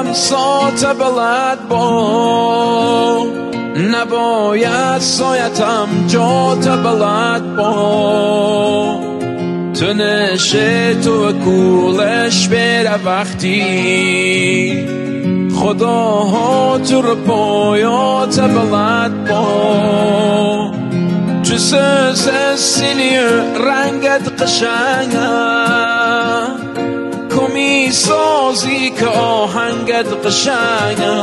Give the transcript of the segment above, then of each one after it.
سات بلد با نباید سایتم جات بلد با تو نشه تو کولش بره وقتی خداها تو رو پایات بلد با تو سلی رنگت قشنگه کمی سازی که آهنگت قشنگه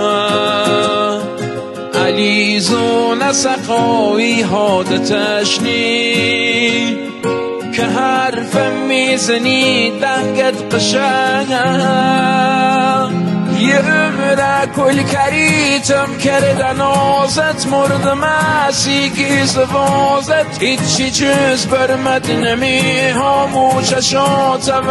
علیزو نسقایی حادتش نی که حرف میزنی دنگت قشنگه یه عمره کل کریتم کردن آزت مرد مسیگی زوازت هیچی جز برمد نمی همو چشات و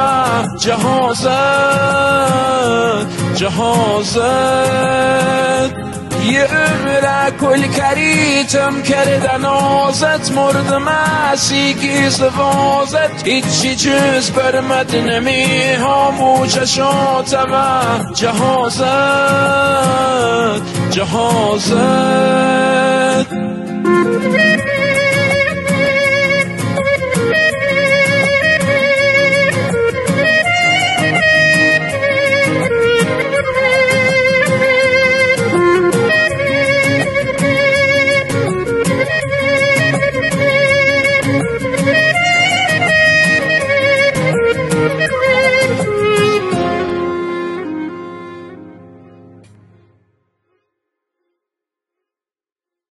جهازت یه عمره کل کریتم کردن آزت مرد مسیگی زوازت هیچی جز برمد نمی همو چشات و جهازت